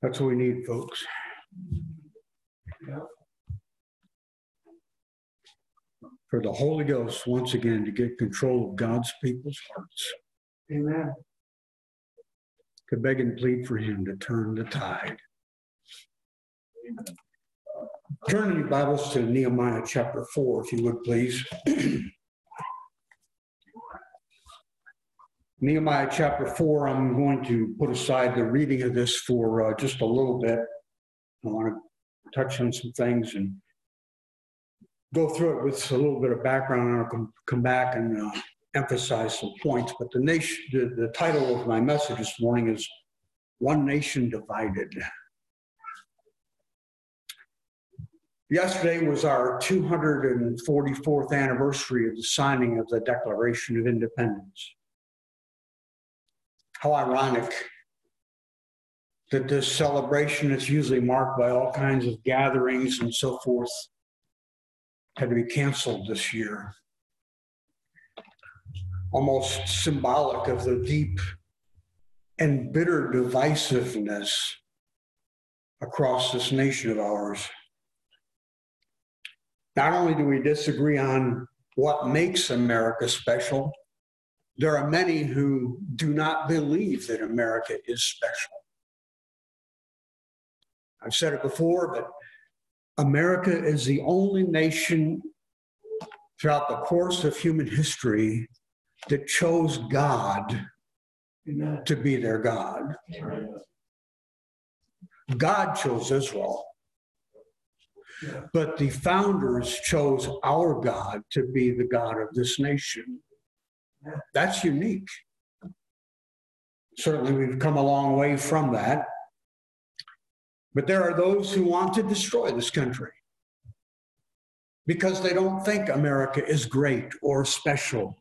That's what we need, folks. For the Holy Ghost, once again, to get control of God's people's hearts. Amen. To beg and plead for him to turn the tide. Turn in your Bibles to Nehemiah chapter 4, if you would, please. Nehemiah chapter 4, I'm going to put aside the reading of this for just a little bit. I want to touch on some things and go through it with a little bit of background, and I'll come back and emphasize some points. But the title of my message this morning is One Nation Divided. Yesterday was our 244th anniversary of the signing of the Declaration of Independence. How ironic that this celebration that's usually marked by all kinds of gatherings and so forth had to be canceled this year. Almost symbolic of the deep and bitter divisiveness across this nation of ours. Not only do we disagree on what makes America special, there are many who do not believe that America is special. I've said it before, but America is the only nation throughout the course of human history that chose God to be their God. God chose Israel, but the founders chose our God to be the God of this nation. That's unique. Certainly, we've come a long way from that. But there are those who want to destroy this country because they don't think America is great or special.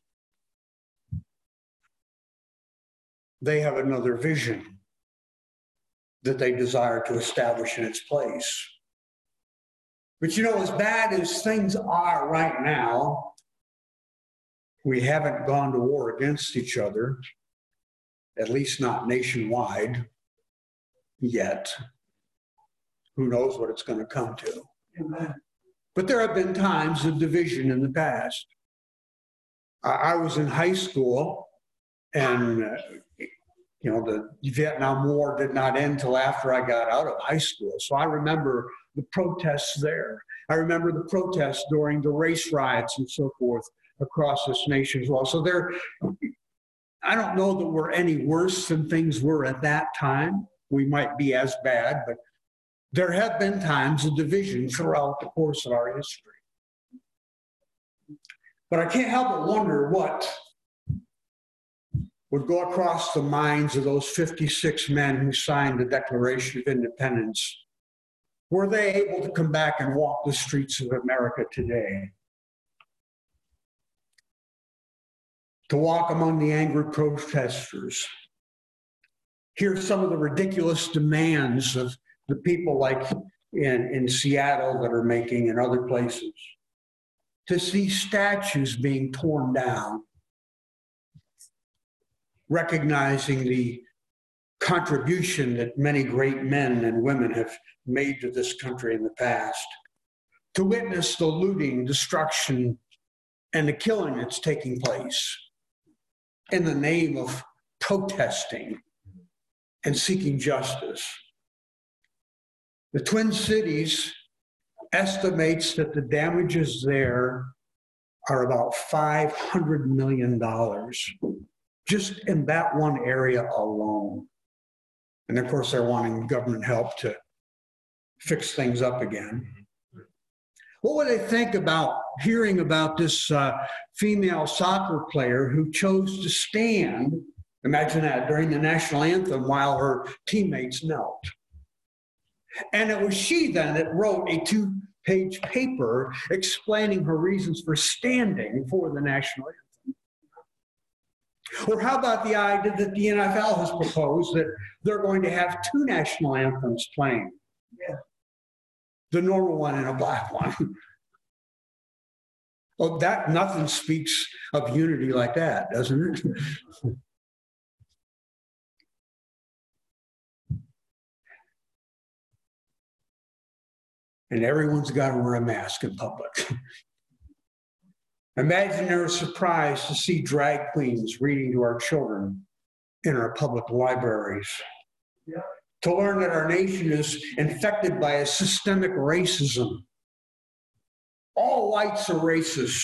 They have another vision that they desire to establish in its place. But you know, as bad as things are right now, we haven't gone to war against each other, at least not nationwide yet. Who knows what it's going to come to? Amen. But there have been times of division in the past. I was in high school, and the Vietnam War did not end till after I got out of high school. So I remember the protests there. I remember the protests during the race riots and so forth across this nation as well. So I don't know that we're any worse than things were at that time. We might be as bad, but there have been times of division throughout the course of our history. But I can't help but wonder what would go across the minds of those 56 men who signed the Declaration of Independence. Were they able to come back and walk the streets of America today? To walk among the angry protesters, hear some of the ridiculous demands of the people like in Seattle that are making and other places, to see statues being torn down, recognizing the contribution that many great men and women have made to this country in the past, to witness the looting, destruction, and the killing that's taking place in the name of protesting and seeking justice. The Twin Cities estimates that the damages there are about $500 million, just in that one area alone. And of course, they're wanting government help to fix things up again. What would they think about hearing about this female soccer player who chose to stand, imagine that, during the national anthem while her teammates knelt? And it was she then that wrote a 2-page paper explaining her reasons for standing for the national anthem. Or how about the idea that the NFL has proposed that they're going to have 2 national anthems playing? Yeah. The normal one and a black one. Well, nothing speaks of unity like that, doesn't it? and everyone's got to wear a mask in public. Imagine their surprise to see drag queens reading to our children in our public libraries. Yeah. To learn that our nation is infected by a systemic racism. All whites are racist,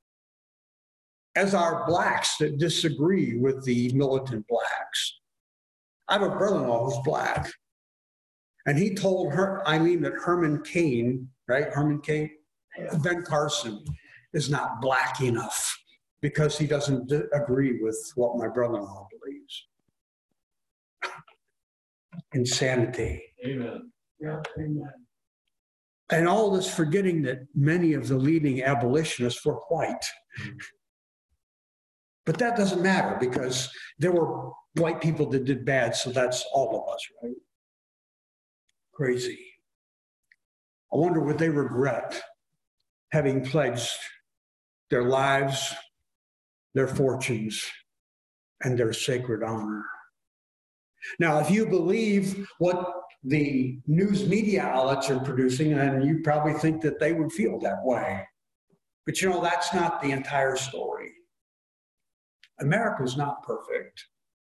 as are blacks that disagree with the militant blacks. I have a brother-in-law who's black, and he told her, that Herman Cain, right? Herman Cain? Ben Carson is not black enough because he doesn't agree with what my brother-in-law believes. Insanity. Amen. Yeah, amen. And all this forgetting that many of the leading abolitionists were white. But that doesn't matter because there were white people that did bad, so that's all of us, right? Crazy. I wonder what they regret having pledged their lives, their fortunes, and their sacred honor. Now, if you believe what the news media outlets are producing, then you probably think that they would feel that way. But that's not the entire story. America's not perfect.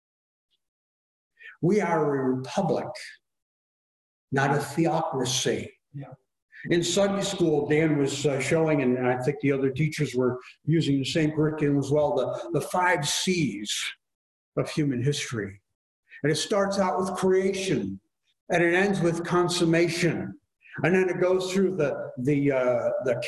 We are a republic, not a theocracy. Yeah. In Sunday school, Dan was showing, and I think the other teachers were using the same curriculum as well, the 5 C's of human history. And it starts out with creation, and it ends with consummation. And then it goes through the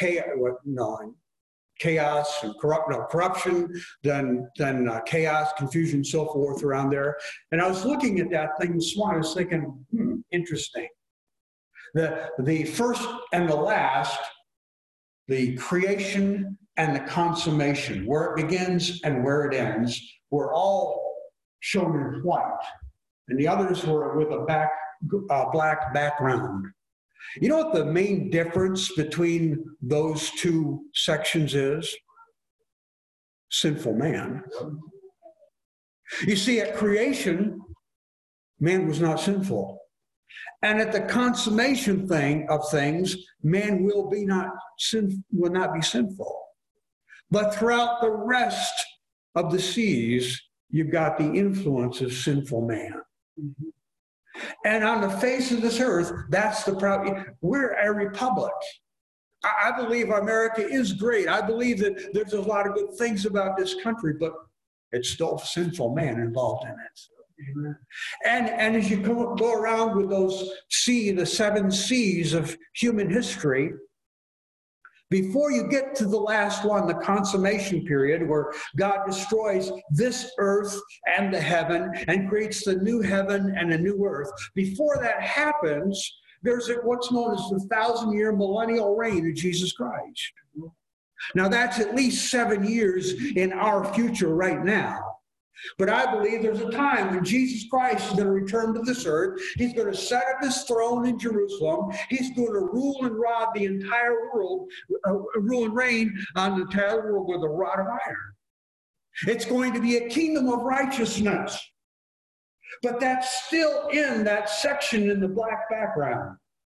chaos and corruption, then chaos, confusion, so forth around there. And I was looking at that thing this morning. I was thinking, interesting. The first and the last, the creation and the consummation, where it begins and where it ends, were all shown in white. And the others were with a black background. You know what the main difference between those two sections is? Sinful man. You see, at creation, man was not sinful. And at the consummation of things, man will not be sinful. But throughout the rest of the seas, you've got the influence of sinful man. Mm-hmm. And on the face of this earth, that's the problem. We're a republic. I believe America is great. I believe that there's a lot of good things about this country, but it's still sinful man involved in it. Amen. And as you go around with the 7 C's of human history, before you get to the last one, the consummation period, where God destroys this earth and the heaven and creates the new heaven and a new earth, before that happens, there's what's known as the 1,000-year millennial reign of Jesus Christ. Now, that's at least 7 years in our future right now. But I believe there's a time when Jesus Christ is going to return to this earth. He's going to set up his throne in Jerusalem. He's going to rule and rod the entire world, rule and reign on the entire world with a rod of iron. It's going to be a kingdom of righteousness. But that's still in that section in the black background.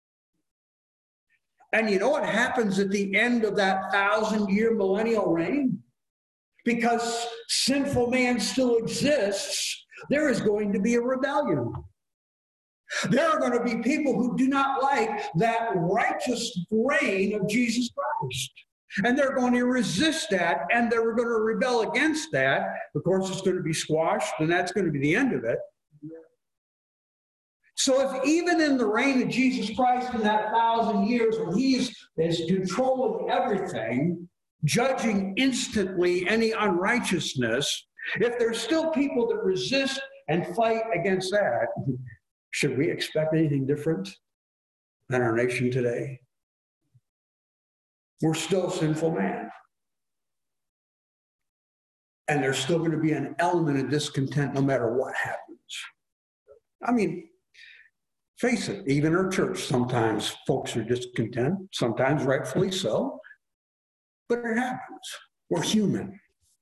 And you know what happens at the end of that 1,000-year millennial reign? Because sinful man still exists, there is going to be a rebellion. There are going to be people who do not like that righteous reign of Jesus Christ. And they're going to resist that, and they're going to rebel against that. Of course, it's going to be squashed, and that's going to be the end of it. So if even in the reign of Jesus Christ in that 1,000 years, when he is controlling everything, judging instantly any unrighteousness, if there's still people that resist and fight against that, should we expect anything different than our nation today? We're still sinful man. And there's still going to be an element of discontent no matter what happens. I mean, face it, even our church, sometimes folks are discontent, sometimes rightfully so. But it happens. We're human.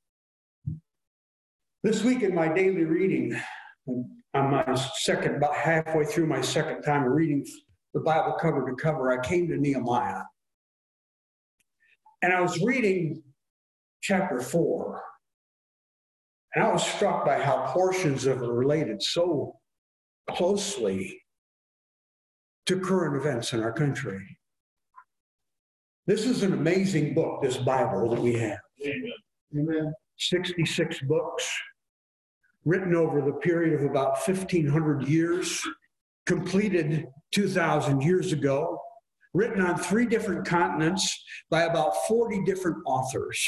This week in my daily reading, on my about halfway through my second time of reading the Bible cover to cover, I came to Nehemiah. And I was reading chapter 4. And I was struck by how portions of it related so closely to current events in our country. This is an amazing book, this Bible that we have. Amen. 66 books, written over the period of about 1,500 years, completed 2,000 years ago, written on 3 different continents by about 40 different authors.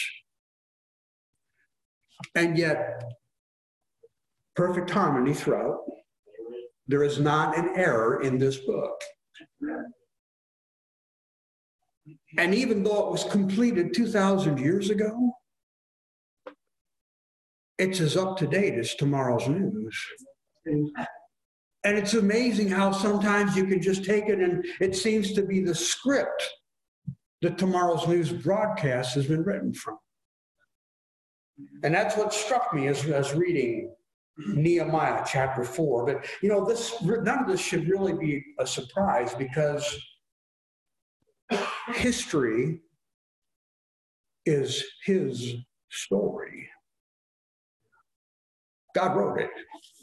And yet, perfect harmony throughout. There is not an error in this book. And even though it was completed 2,000 years ago, it's as up to date as tomorrow's news. And it's amazing how sometimes you can just take it and it seems to be the script that tomorrow's news broadcast has been written from. And that's what struck me as reading Nehemiah chapter 4. But, you know, none of this should really be a surprise, because history is his story. God wrote it.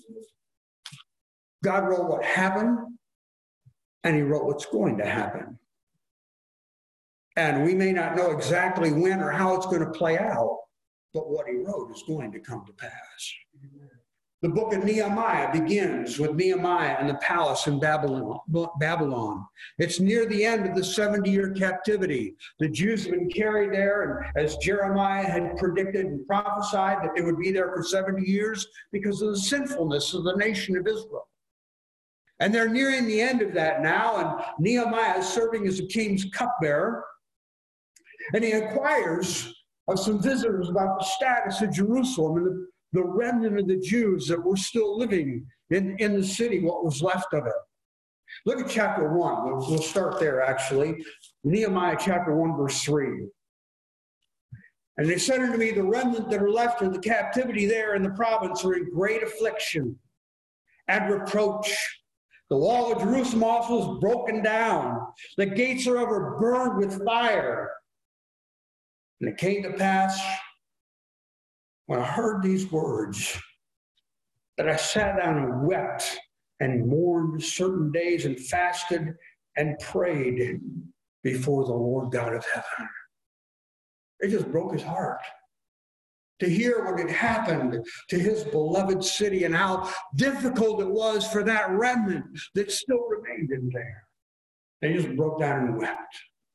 God wrote what happened, and he wrote what's going to happen. And we may not know exactly when or how it's going to play out, but what he wrote is going to come to pass. The book of Nehemiah begins with Nehemiah and the palace in Babylon. It's near the end of the 70-year captivity. The Jews have been carried there, and as Jeremiah had predicted and prophesied that they would be there for 70 years because of the sinfulness of the nation of Israel. And they're nearing the end of that now, and Nehemiah is serving as the king's cupbearer. And he inquires of some visitors about the status of Jerusalem and the remnant of the Jews that were still living in the city, what was left of it. Look at chapter 1. We'll start there, actually. Nehemiah chapter 1, verse 3. And they said unto me, the remnant that are left of the captivity there in the province are in great affliction and reproach. The wall of Jerusalem also is broken down. The gates are ever burned with fire. And it came to pass, when I heard these words, that I sat down and wept and mourned certain days and fasted and prayed before the Lord God of heaven. It just broke his heart to hear what had happened to his beloved city and how difficult it was for that remnant that still remained in there. They just broke down and wept.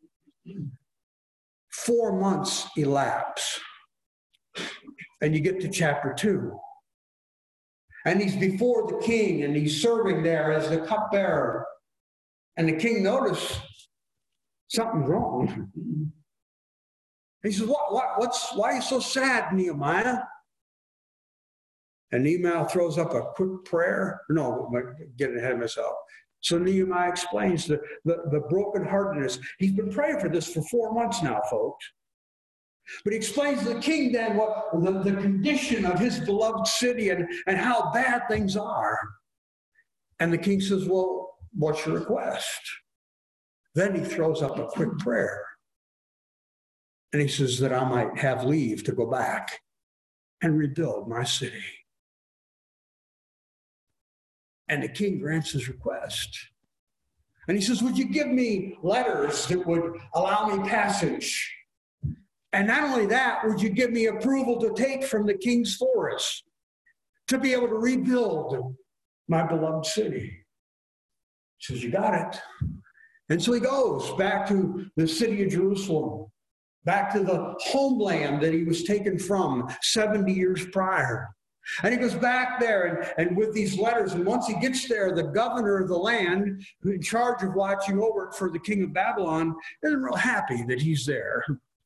4 months elapse, and you get to chapter 2. And he's before the king, and he's serving there as the cupbearer. And the king noticed something's wrong. He says, why are you so sad, Nehemiah? And Nehemiah throws up a quick prayer. No, I'm getting ahead of myself. So Nehemiah explains the brokenheartedness. He's been praying for this for 4 months now, folks. But he explains to the king then what the condition of his beloved city and how bad things are. And the king says, well, what's your request? Then he throws up a quick prayer. And he says that I might have leave to go back and rebuild my city. And the king grants his request. And he says, would you give me letters that would allow me passage? And not only that, would you give me approval to take from the king's forest to be able to rebuild my beloved city? He says, you got it. And so he goes back to the city of Jerusalem, back to the homeland that he was taken from 70 years prior. And he goes back there and with these letters, and once he gets there, the governor of the land, who's in charge of watching over it for the king of Babylon, isn't real happy that he's there.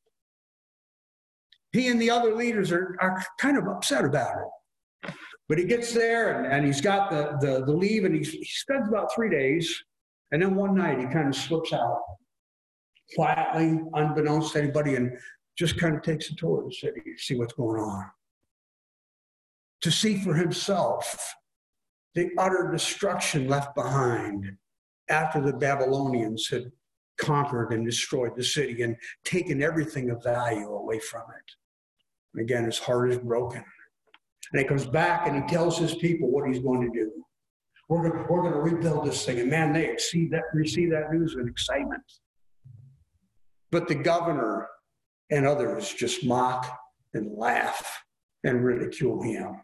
He and the other leaders are kind of upset about it. But he gets there, and he's got the leave, and he spends about 3 days, and then one night he kind of slips out, quietly, unbeknownst to anybody, and just kind of takes a tour of the city to see what's going on. To see for himself the utter destruction left behind after the Babylonians had conquered and destroyed the city and taken everything of value away from it. And again, his heart is broken. And he comes back and he tells his people what he's going to do. We're going to rebuild this thing. And man, they receive that news with excitement. But the governor and others just mock and laugh and ridicule him.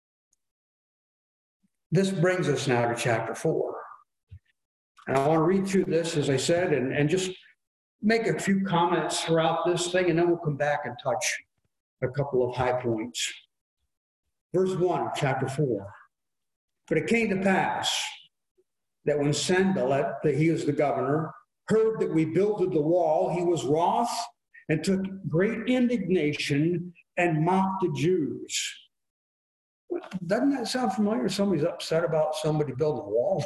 This brings us now to chapter 4. And I want to read through this, as I said, and just make a few comments throughout this thing, and then we'll come back and touch a couple of high points. Verse 1, chapter 4. But it came to pass that when Sanballat, that he is the governor, heard that we builded the wall, he was wroth and took great indignation and mocked the Jews. Doesn't that sound familiar? Somebody's upset about somebody building a wall.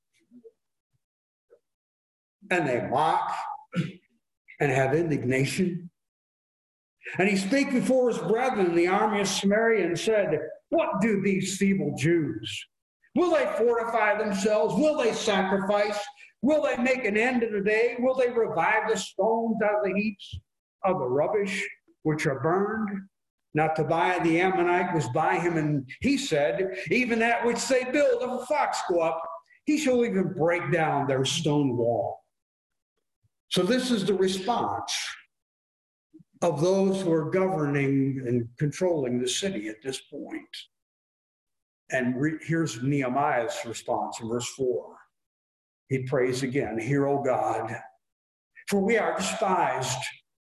And they mock and have indignation. And he spake before his brethren in the army of Samaria and said, what do these feeble Jews? Will they fortify themselves? Will they sacrifice? Will they make an end of the day? Will they revive the stones out of the heaps of the rubbish which are burned? Now Tobiah the Ammonite was by him, and he said, even that which they build, if a fox go up, he shall even break down their stone wall. So this is the response of those who are governing and controlling the city at this point. And here's Nehemiah's response in verse 4. He prays again, hear, O God, for we are despised,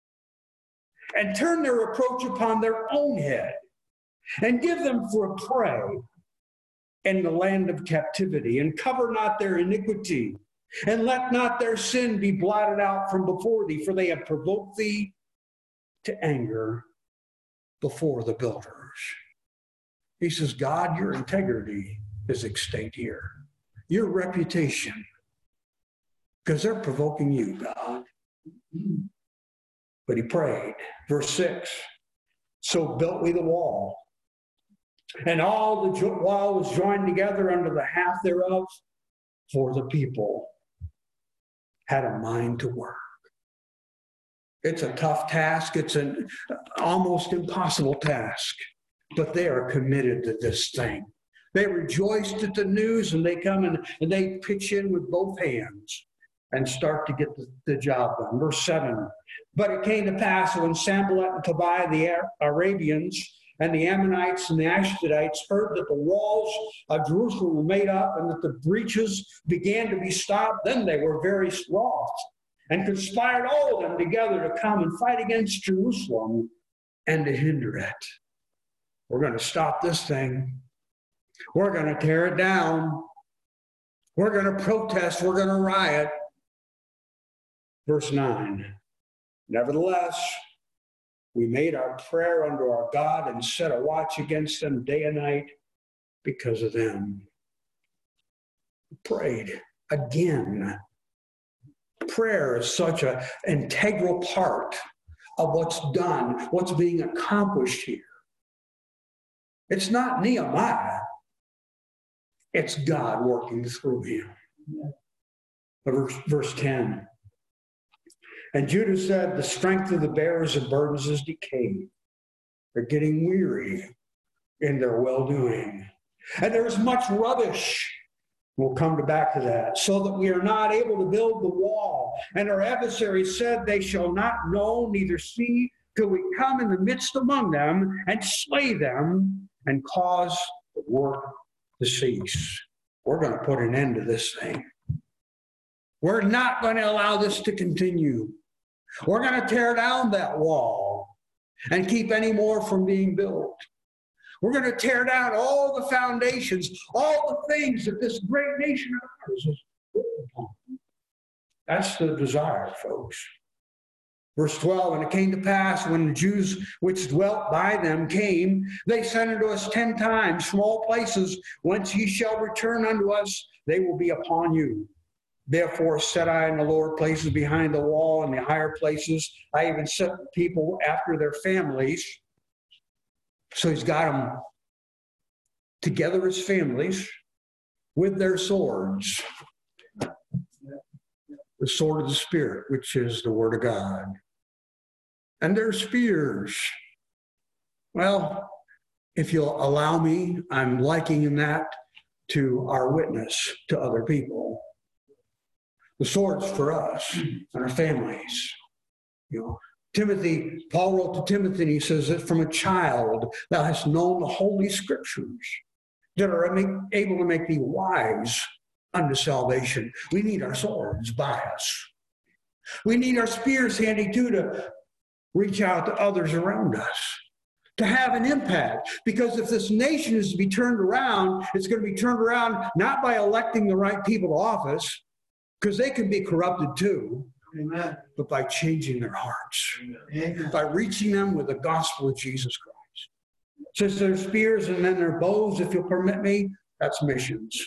and turn their reproach upon their own head, and give them for a prey in the land of captivity, and cover not their iniquity, and let not their sin be blotted out from before thee, for they have provoked thee to anger before the builders. He says, God, your integrity is at stake here. Your reputation, because they're provoking you, God. But he prayed. Verse 6, so built we the wall, and all the wall was joined together under the half thereof, for the people had a mind to work. It's a tough task. It's an almost impossible task, but they are committed to this thing. They rejoiced at the news, and they come and they pitch in with both hands and start to get the job done. Verse 7, but it came to pass when Sanballat and Tobiah the Arabians and the Ammonites and the Ashdodites heard that the walls of Jerusalem were made up and that the breaches began to be stopped, then they were very wroth and conspired all of them together to come and fight against Jerusalem and to hinder it. We're going to stop this thing. We're going to tear it down. We're going to protest. We're going to riot. Verse 9, nevertheless, we made our prayer unto our God and set a watch against them day and night because of them. We prayed again. Prayer is such an integral part of what's done, what's being accomplished here. It's not Nehemiah. It's God working through him. Verse 10. And Judah said, the strength of the bearers of burdens is decayed. They're getting weary in their well-doing. And there is much rubbish. We'll come back to that. So that we are not able to build the wall. And our adversaries said, they shall not know, neither see, till we come in the midst among them and slay them and cause the work to cease. We're going to put an end to this thing. We're not going to allow this to continue. We're going to tear down that wall and keep any more from being built. We're going to tear down all the foundations, all the things that this great nation of ours is built upon. That's the desire, folks. Verse 12, and it came to pass when the Jews which dwelt by them came, they sent unto us 10 times from all places whence ye shall return unto us, they will be upon you. Therefore set I in the lower places behind the wall and the higher places. I even set people after their families. So he's got them together as families with their swords. the sword of the Spirit, which is the Word of God. And their spears. Well, if you'll allow me, I'm likening that to our witness to other people. The sword's for us and our families. You know, Timothy, Paul wrote to Timothy, and he says that from a child thou hast known the Holy Scriptures that are able to make thee wise unto salvation. We need our swords by us. We need our spears handy too to reach out to others around us, to have an impact. Because if this nation is to be turned around, it's going to be turned around not by electing the right people to office, because they can be corrupted too. Amen. But by changing their hearts, Amen. by reaching them with the gospel of Jesus Christ. Since their spears and then their bows, if you'll permit me, that's missions.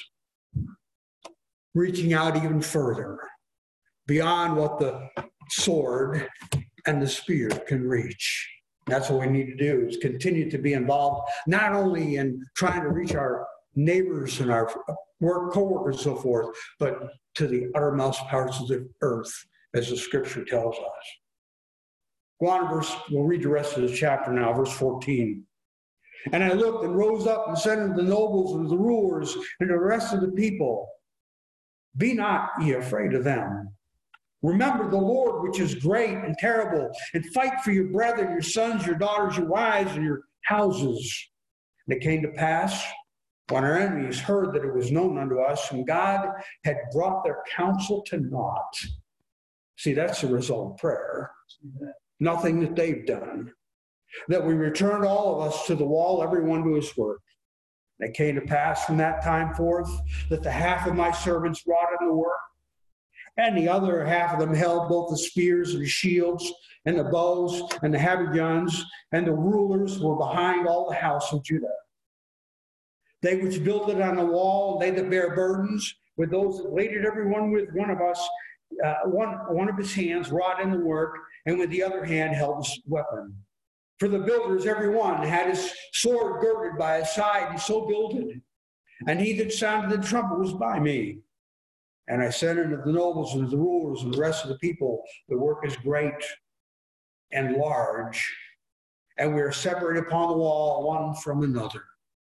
Reaching out even further, beyond what the sword and the spear can reach. That's what we need to do, is continue to be involved, not only in trying to reach our neighbors and our work co-workers and so forth, but to the uttermost parts of the earth, as the Scripture tells us. Go on, we'll read the rest of the chapter now, verse 14. And I looked and rose up and said unto the nobles and the rulers and the rest of the people, be not ye afraid of them. Remember the Lord, which is great and terrible, and fight for your brethren, your sons, your daughters, your wives, and your houses. And it came to pass, when our enemies heard that it was known unto us, and God had brought their counsel to naught. See, that's the result of prayer. Nothing that they've done. That we returned all of us to the wall, everyone to his work. And it came to pass from that time forth that the half of my servants wrought in the work, and the other half of them held both the spears and the shields and the bows and the habergeons, and the rulers were behind all the house of Judah. They which built it on the wall, they that bear burdens, with those that laded everyone with one of us, one of his hands wrought in the work, and with the other hand held his weapon. For the builders, every one had his sword girded by his side, and so builded. And he that sounded the trumpet was by me. And I said unto the nobles and the rulers and the rest of the people, the work is great and large, and we are separated upon the wall one from another.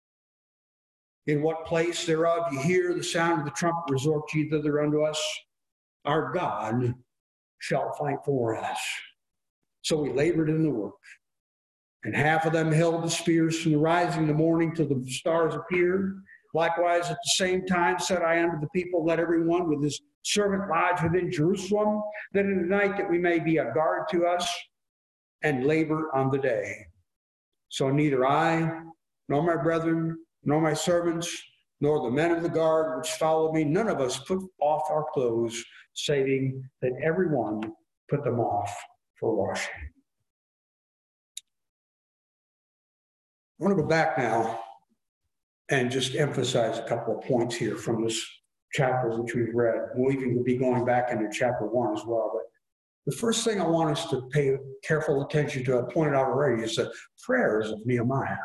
In what place thereof ye hear the sound of the trumpet, resort ye thither unto us. Our God shall fight for us. So we labored in the work. And half of them held the spears from the rising of the morning till the stars appeared. Likewise, at the same time said I unto the people, let every one with his servant lodge within Jerusalem, that in the night that we may be a guard to us, and labor on the day. So neither I, nor my brethren, nor my servants, nor the men of the guard which followed me, none of us put off our clothes, saving that every one put them off for washing. I want to go back now and just emphasize a couple of points here from this chapter which we've read. We'll even be going back into chapter 1 as well. But the first thing I want us to pay careful attention to, I pointed out already, is the prayers of Nehemiah.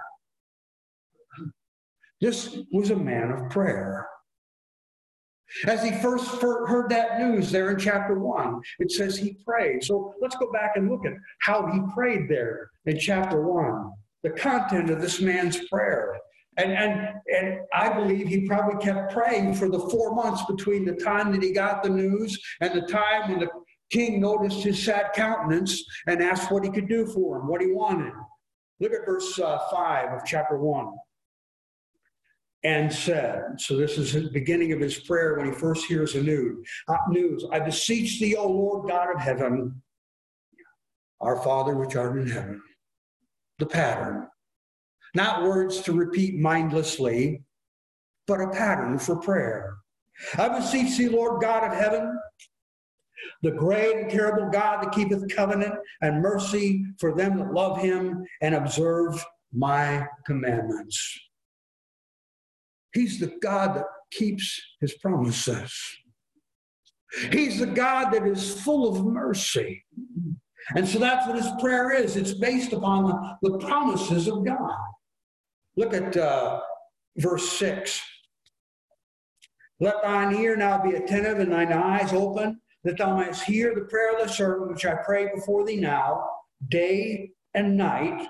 This was a man of prayer. As he first heard that news there in chapter 1, it says he prayed. So let's go back and look at how he prayed there in chapter 1. The content of this man's prayer. And I believe he probably kept praying for the 4 months between the time that he got the news and the time when the king noticed his sad countenance and asked what he could do for him, what he wanted. Look at verse 5 of chapter 1. And said, so this is the beginning of his prayer when he first hears the news. I beseech thee, O Lord God of heaven, our Father which art in heaven. The pattern. Not words to repeat mindlessly, but a pattern for prayer. I beseech thee, Lord God of heaven, the great and terrible God that keepeth covenant and mercy for them that love him and observe my commandments. He's the God that keeps his promises. He's the God that is full of mercy. And so that's what his prayer is. It's based upon the promises of God. Look at verse 6. Let thine ear now be attentive and thine eyes open, that thou mightst hear the prayer of the servant, which I pray before thee now, day and night.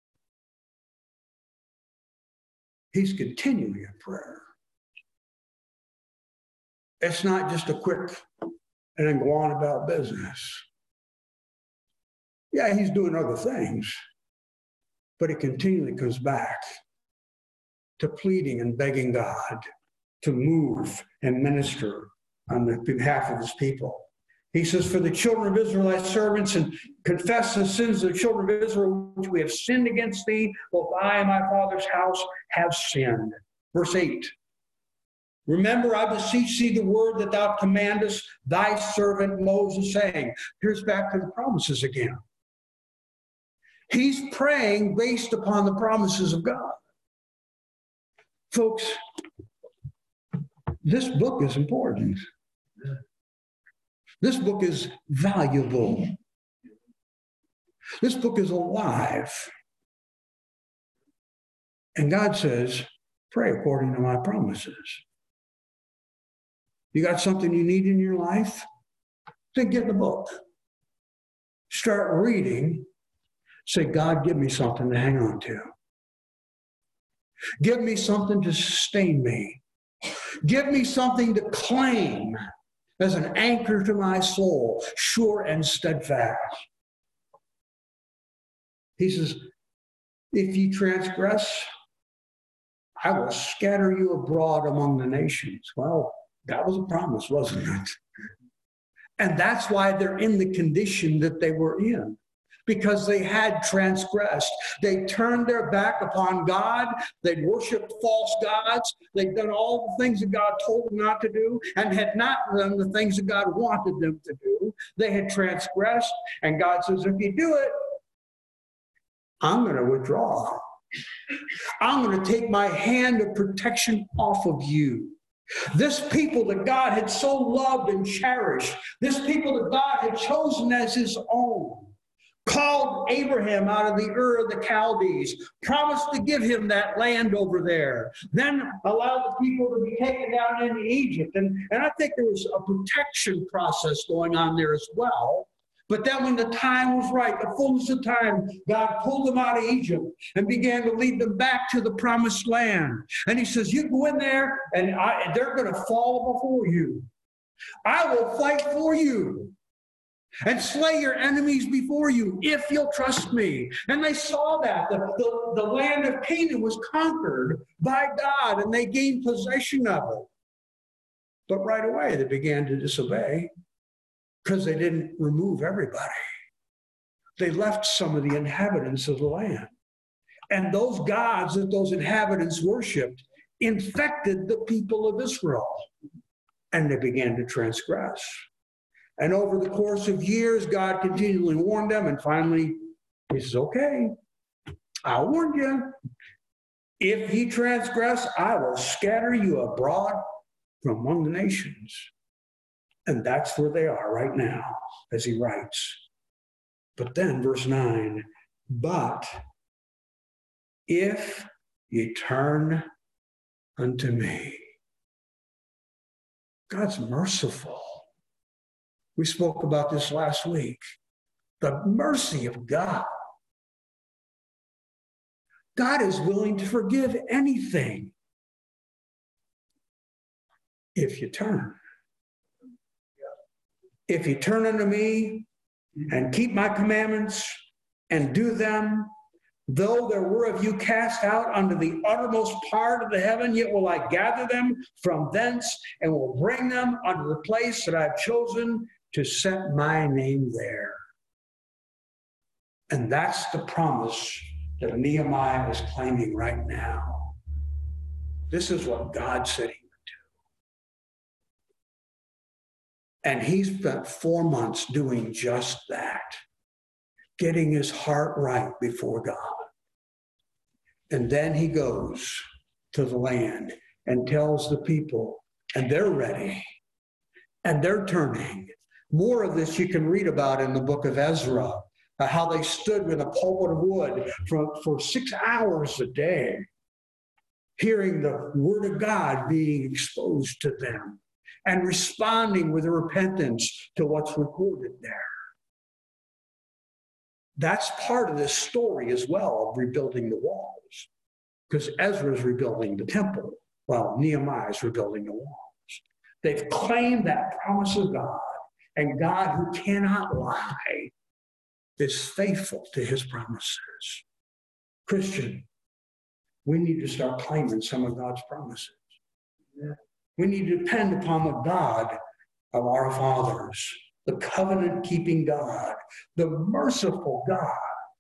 He's continuing in prayer. It's not just a quick and then go on about business. Yeah, he's doing other things, but it continually comes back to pleading and begging God to move and minister on the behalf of his people. He says, for the children of Israel, thy servants, and confess the sins of the children of Israel, which we have sinned against thee, both I and my father's house have sinned. Verse 8. Remember, I beseech thee, the word that thou commandest thy servant Moses, saying. Here's back to the promises again. He's praying based upon the promises of God. Folks, this book is important. This book is valuable. This book is alive. And God says, pray according to my promises. You got something you need in your life? Then get the book. Start reading. Say, God, give me something to hang on to. Give me something to sustain me. Give me something to claim as an anchor to my soul, sure and steadfast. He says, if ye transgress, I will scatter you abroad among the nations. Well, that was a promise, wasn't it? And that's why they're in the condition that they were in. Because they had transgressed. They turned their back upon God. They'd worshiped false gods. They'd done all the things that God told them not to do and had not done the things that God wanted them to do. They had transgressed. And God says, if you do it, I'm going to withdraw. I'm going to take my hand of protection off of you. This people that God had so loved and cherished, this people that God had chosen as his own, called Abraham out of the Ur of the Chaldees, promised to give him that land over there, then allowed the people to be taken down into Egypt. And I think there was a protection process going on there as well. But then when the time was right, the fullness of time, God pulled them out of Egypt and began to lead them back to the promised land. And he says, you go in there and they're going to fall before you. I will fight for you and slay your enemies before you, if you'll trust me. And they saw that. The land of Canaan was conquered by God, and they gained possession of it. But right away, they began to disobey because they didn't remove everybody. They left some of the inhabitants of the land. And those gods that those inhabitants worshipped infected the people of Israel. And they began to transgress. And over the course of years, God continually warned them. And finally, he says, okay, I warned you. If ye transgress, I will scatter you abroad from among the nations. And that's where they are right now, as he writes. But then, verse 9, but if ye turn unto me. God's merciful. We spoke about this last week. The mercy of God. God is willing to forgive anything if you turn. If you turn unto me and keep my commandments and do them, though there were of you cast out unto the uttermost part of the heaven, yet will I gather them from thence and will bring them unto the place that I've chosen to set my name there. And that's the promise that Nehemiah is claiming right now. This is what God said he would do. And he spent 4 months doing just that, getting his heart right before God. And then he goes to the land and tells the people, and they're ready, and they're turning. More of this you can read about in the book of Ezra, how they stood with a pulpit of wood for 6 hours a day, hearing the word of God being exposed to them. and responding with repentance to what's recorded there. That's part of this story as well of rebuilding the walls, because Ezra's rebuilding the temple while Nehemiah's rebuilding the walls. They've claimed that promise of God, and God, who cannot lie, is faithful to his promises. Christian, we need to start claiming some of God's promises. We need to depend upon the God of our fathers, the covenant-keeping God, the merciful God,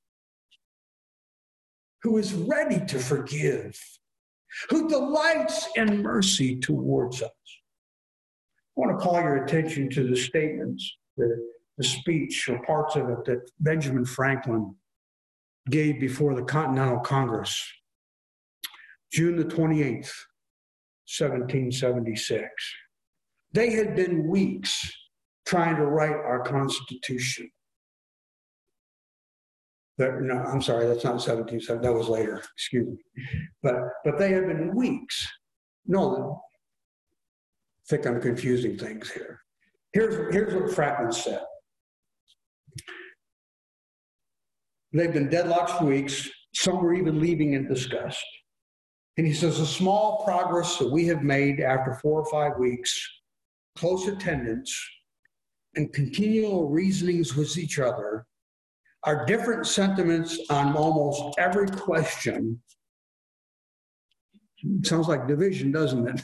who is ready to forgive, who delights in mercy towards us. I want to call your attention to the statements, the speech or parts of it that Benjamin Franklin gave before the Continental Congress, June the 28th, 1776. They had been weeks trying to write our Constitution. No, I'm sorry, that's not 1770, that was later, excuse me. But they had been weeks. No, I think I'm confusing things here. Here's what Franklin said. They've been deadlocked for weeks. Some were even leaving in disgust. And he says, the small progress that we have made after 4 or 5 weeks, close attendance, and continual reasonings with each other, our different sentiments on almost every question. It sounds like division, doesn't it?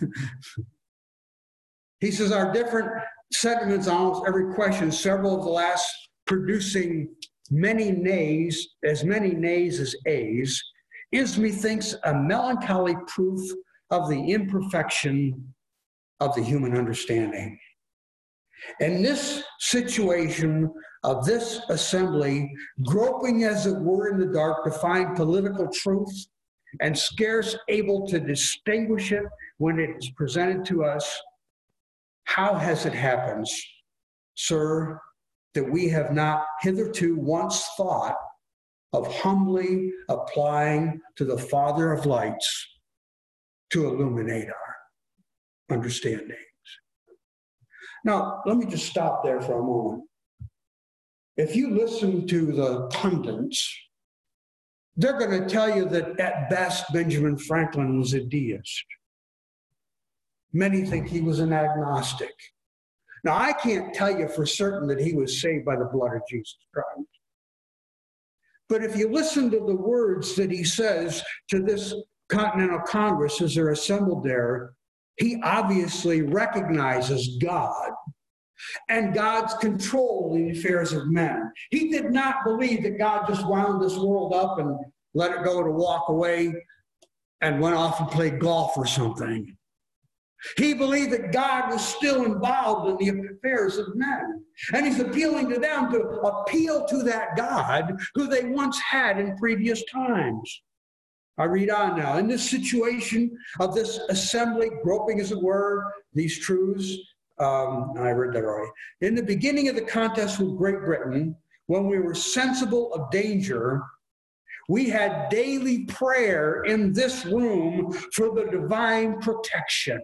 He says, our different sentiments on almost every question, several of the last producing many nays as ayes, is, methinks, a melancholy proof of the imperfection of the human understanding. In this situation of this assembly, groping as it were in the dark to find political truth and scarce able to distinguish it when it is presented to us, how has it happened, sir, that we have not hitherto once thought of humbly applying to the Father of lights to illuminate our understandings? Now, let me just stop there for a moment. If you listen to the pundits, they're going to tell you that at best Benjamin Franklin was a deist. Many think he was an agnostic. Now, I can't tell you for certain that he was saved by the blood of Jesus Christ. But if you listen to the words that he says to this Continental Congress as they're assembled there, he obviously recognizes God and God's control in the affairs of men. He did not believe that God just wound this world up and let it go to walk away and went off and played golf or something. He believed that God was still involved in the affairs of men. And he's appealing to them to appeal to that God who they once had in previous times. I read on now. In this situation of this assembly, groping as it were, these truths, I read that already. In the beginning of the contest with Great Britain, when we were sensible of danger, we had daily prayer in this room for the divine protection.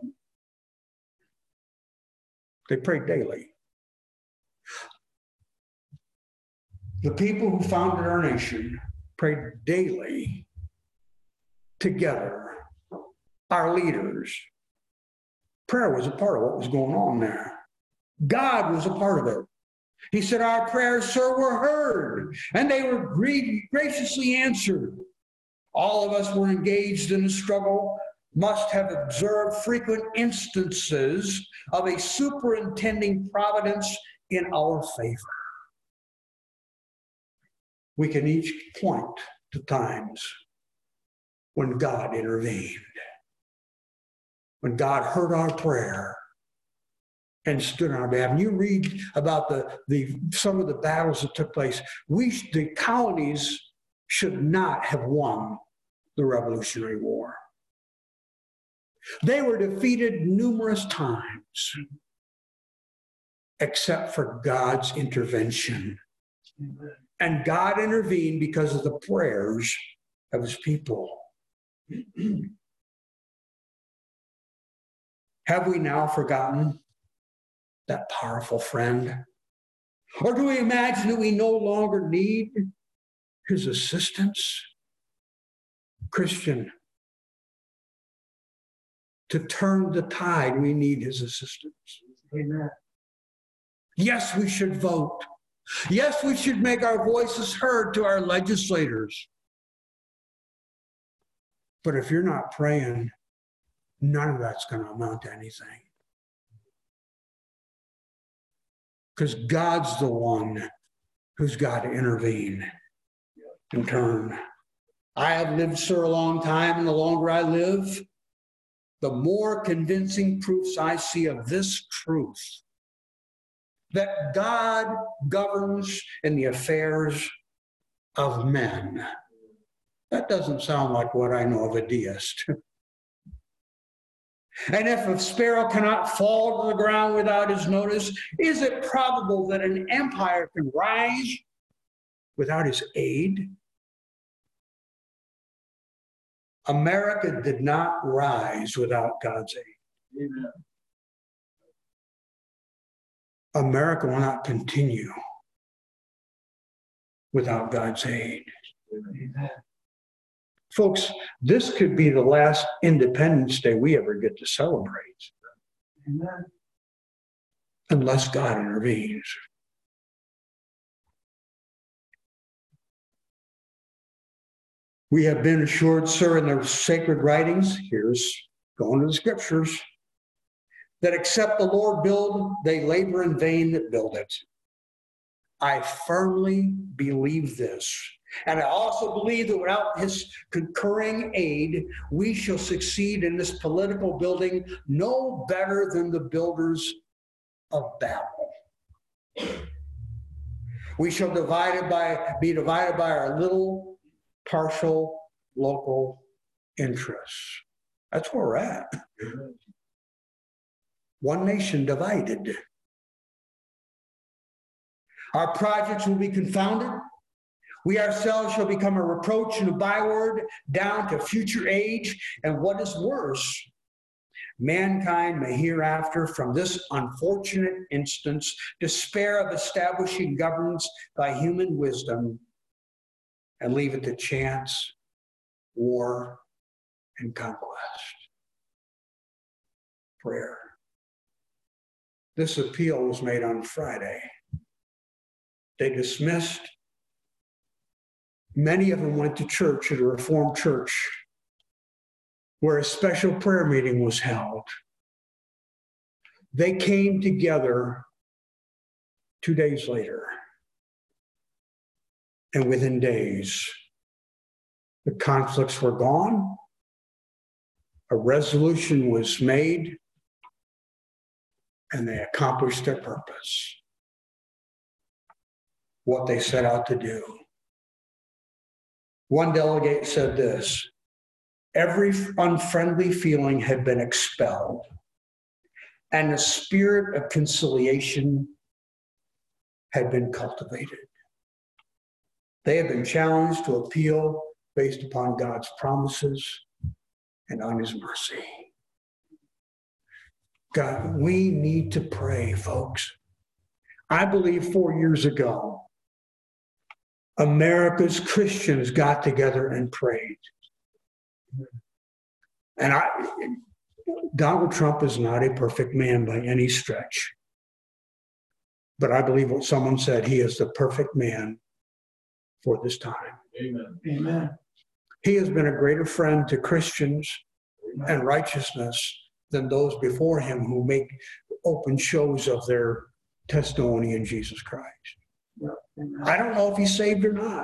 They prayed daily. The people who founded our nation prayed daily together. Our leaders. Prayer was a part of what was going on there. God was a part of it. He said, our prayers, sir, were heard, and they were graciously answered. All of us were engaged in a struggle, must have observed frequent instances of a superintending providence in our favor. We can each point to times when God intervened, when God heard our prayer and stood on our behalf. And you read about some of the battles that took place. The colonies should not have won the Revolutionary War. They were defeated numerous times, except for God's intervention. And God intervened because of the prayers of his people. Have we now forgotten that powerful friend? Or do we imagine that we no longer need his assistance? Christian, to turn the tide, we need his assistance. Amen. Yes, we should vote. Yes, we should make our voices heard to our legislators. But if you're not praying, none of that's going to amount to anything. Because God's the one who's got to intervene and turn. I have lived, sir, a long time, and the longer I live, the more convincing proofs I see of this truth, that God governs in the affairs of men. That doesn't sound like what I know of a deist. And if a sparrow cannot fall to the ground without his notice, is it probable that an empire can rise without his aid? America did not rise without God's aid. Amen. America will not continue without God's aid. Amen. Folks, this could be the last Independence Day we ever get to celebrate. Amen. Unless God intervenes. We have been assured, sir, in the sacred writings, here's going to the scriptures, that except the Lord build, they labor in vain that build it. I firmly believe this. And I also believe that without his concurring aid, we shall succeed in this political building no better than the builders of Babel. We shall be divided by our little partial local interests. That's where we're at. One nation divided. Our projects will be confounded. We ourselves shall become a reproach and a byword down to future age. And what is worse, mankind may hereafter, from this unfortunate instance, despair of establishing governments by human wisdom and leave it to chance, war, and conquest. Prayer. This appeal was made on Friday. They dismissed. Many of them went to church at a Reformed church where a special prayer meeting was held. They came together 2 days later. And within days, the conflicts were gone. A resolution was made, and they accomplished their purpose. What they set out to do. One delegate said this: every unfriendly feeling had been expelled, and the spirit of conciliation had been cultivated. They have been challenged to appeal based upon God's promises and on his mercy. God, we need to pray, folks. I believe 4 years ago, America's Christians got together and prayed. And Donald Trump is not a perfect man by any stretch. But I believe what someone said, he is the perfect man for this time. Amen. Amen. He has been a greater friend to Christians and righteousness than those before him who make open shows of their testimony in Jesus Christ. I don't know if he's saved or not.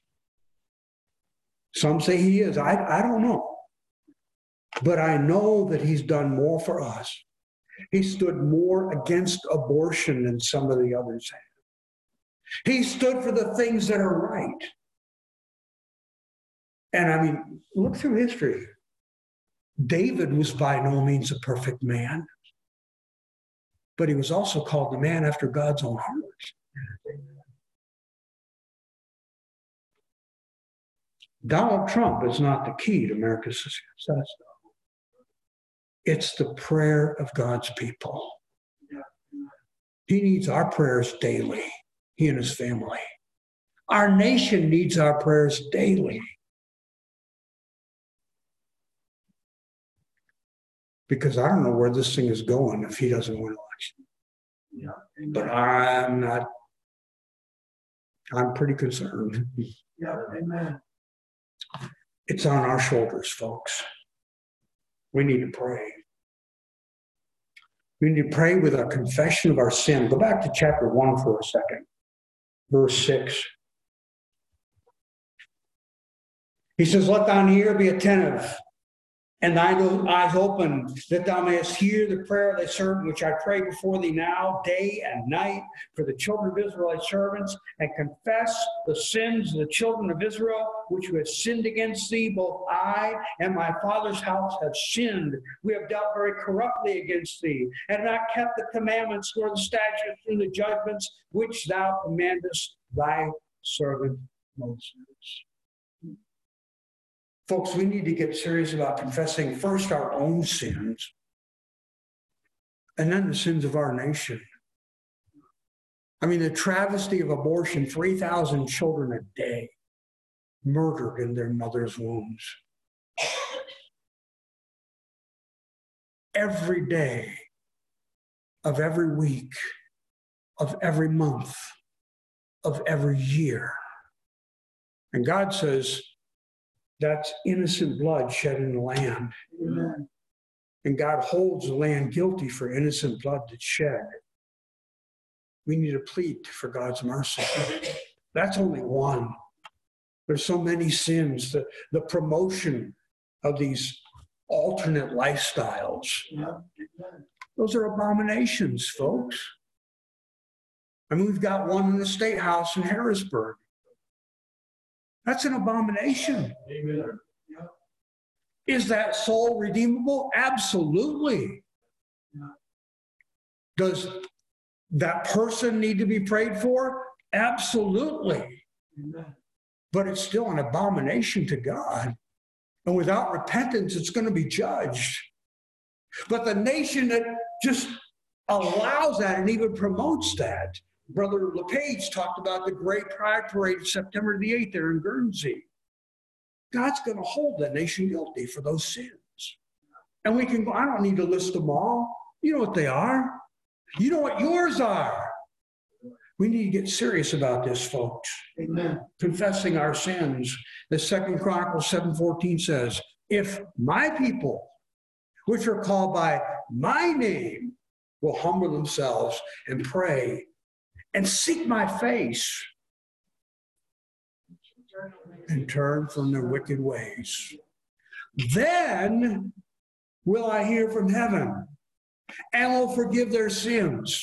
Some say he is. I don't know. But I know that he's done more for us. He stood more against abortion than some of the others have. He stood for the things that are right. And I mean, look through history. David was by no means a perfect man, but he was also called the man after God's own heart. Donald Trump is not the key to America's success, though. It's the prayer of God's people. He needs our prayers daily, he and his family. Our nation needs our prayers daily. Because I don't know where this thing is going if he doesn't win election. Yeah. But I'm pretty concerned. Yeah. Amen. It's on our shoulders, folks. We need to pray. We need to pray with a confession of our sin. Go back to chapter 1 for a second. Verse 6. He says, let thine ear be attentive, and thine eyes open, that thou mayest hear the prayer of thy servant, which I pray before thee now, day and night, for the children of Israel, thy servants, and confess the sins of the children of Israel, which have sinned against thee. Both I and my father's house have sinned. We have dealt very corruptly against thee, and not kept the commandments, nor the statutes, nor the judgments, which thou commandest thy servant Moses. Folks, we need to get serious about confessing first our own sins and then the sins of our nation. I mean, the travesty of abortion, 3,000 children a day murdered in their mother's wombs. Every day of every week, of every month, of every year. And God says, that's innocent blood shed in the land. Amen. And God holds the land guilty for innocent blood that's shed. We need to plead for God's mercy. That's only one. There's so many sins. The promotion of these alternate lifestyles. Yeah. Those are abominations, folks. I mean, we've got one in the State House in Harrisburg. That's an abomination. Amen. Yeah. Is that soul redeemable? Absolutely. Yeah. Does that person need to be prayed for? Absolutely. Amen. But it's still an abomination to God. And without repentance, it's going to be judged. But the nation that just allows that and even promotes that, Brother LePage talked about the Great Pride Parade of September the 8th there in Guernsey. God's going to hold that nation guilty for those sins. And we can go, I don't need to list them all. You know what they are. You know what yours are. We need to get serious about this, folks. Amen. Confessing our sins. The 2 Chronicles 7:14 says, if my people, which are called by my name, will humble themselves and pray and seek my face and turn from their wicked ways, then will I hear from heaven and will forgive their sins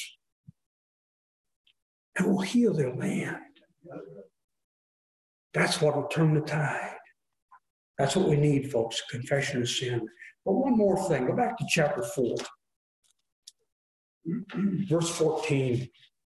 and will heal their land. That's what will turn the tide. That's what we need, folks, confession of sin. But one more thing. Go back to chapter 4, verse 14.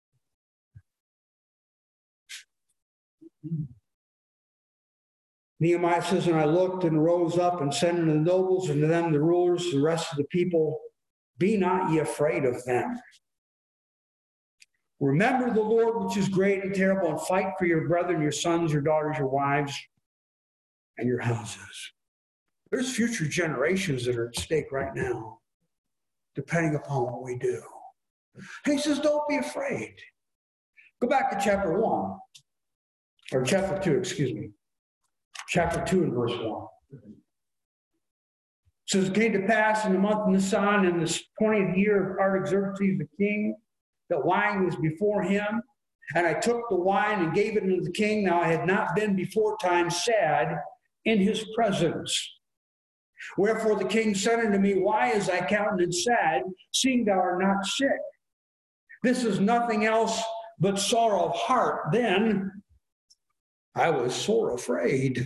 Nehemiah says, and I looked and rose up and said unto the nobles and to them the rulers, the rest of the people, be not ye afraid of them. Remember the Lord, which is great and terrible, and fight for your brethren, your sons, your daughters, your wives, and your houses. There's future generations that are at stake right now, depending upon what we do. He says, don't be afraid. Go back to chapter 1, or chapter 2, excuse me. Chapter 2 and verse 1. It says, it came to pass in the month Nisan, in the 20th year of Artaxerxes the king, that wine was before him. And I took the wine and gave it unto the king. Now I had not been before time sad in his presence. Wherefore the king said unto me, why is thy countenance sad, seeing thou art not sick? This is nothing else but sorrow of heart. Then I was sore afraid.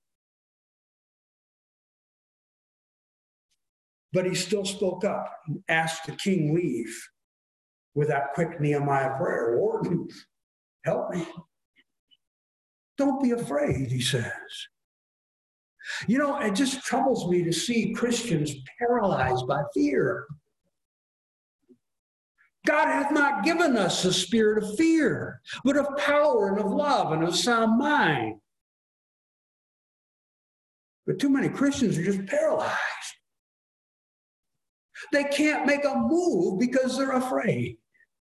But he still spoke up and asked the king leave with that quick Nehemiah prayer. Lord, help me. Don't be afraid, he says. You know, it just troubles me to see Christians paralyzed by fear. God hath not given us the spirit of fear, but of power and of love and of sound mind. But too many Christians are just paralyzed. They can't make a move because they're afraid.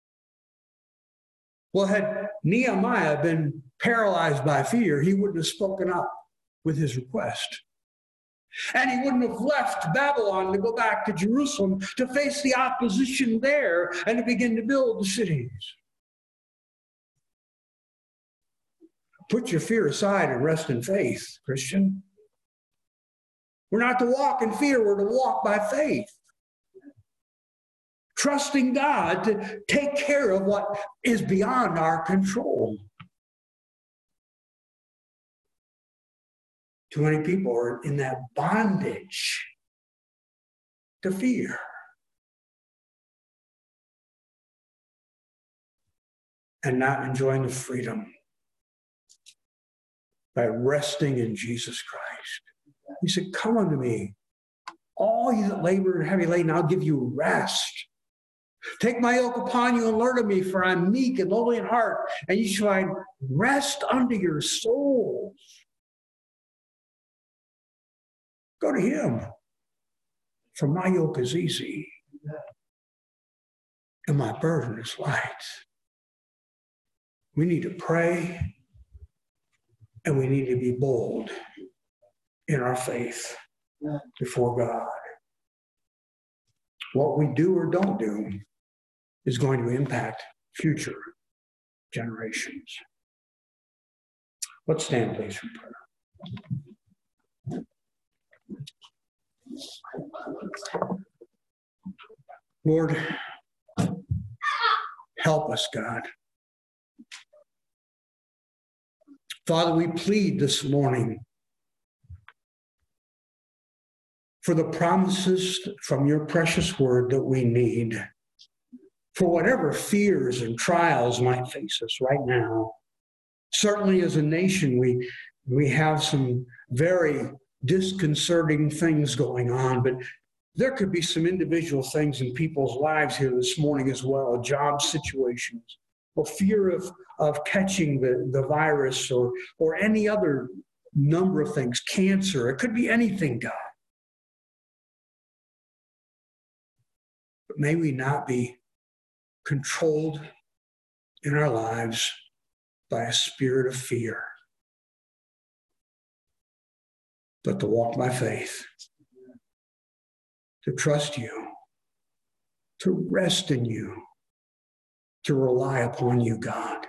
Well, had Nehemiah been paralyzed by fear, he wouldn't have spoken up with his request. And he wouldn't have left Babylon to go back to Jerusalem to face the opposition there and to begin to build the cities. Put your fear aside and rest in faith, Christian. We're not to walk in fear, we're to walk by faith. Trusting God to take care of what is beyond our control. Too many people are in that bondage to fear. And not enjoying the freedom by resting in Jesus Christ. He said, come unto me, all you that labor and heavy laden, I'll give you rest. Take my yoke upon you and learn of me, for I'm meek and lowly in heart, and you shall find rest unto your souls. Go to him, for my yoke is easy, and my burden is light. We need to pray, and we need to be bold in our faith before God. What we do or don't do is going to impact future generations. Let's stand, please, for prayer. Lord, help us, God. Father, we plead this morning for the promises from your precious word that we need for whatever fears and trials might face us right now. Certainly as a nation, we have some very disconcerting things going on, but there could be some individual things in people's lives here this morning as well, job situations, or fear of catching the virus or any other number of things, cancer. It could be anything, God. But may we not be controlled in our lives by a spirit of fear, but to walk by faith, to trust you, to rest in you, to rely upon you, God.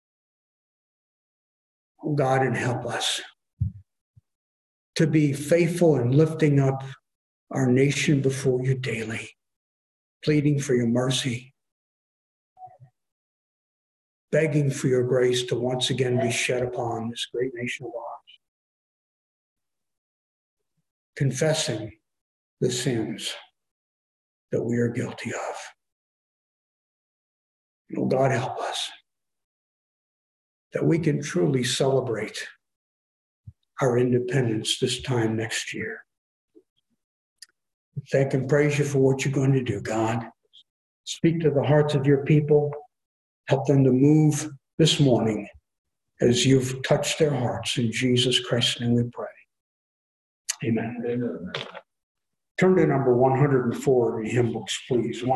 Oh, God, and help us to be faithful in lifting up our nation before you daily, pleading for your mercy, begging for your grace to once again be shed upon this great nation of ours, confessing the sins that we are guilty of. Oh, God, help us that we can truly celebrate our independence this time next year. Thank and praise you for what you're going to do, God. Speak to the hearts of your people. Help them to move this morning as you've touched their hearts. In Jesus Christ's name we pray. Amen. Amen. Turn to number 104 in your hymn books, please.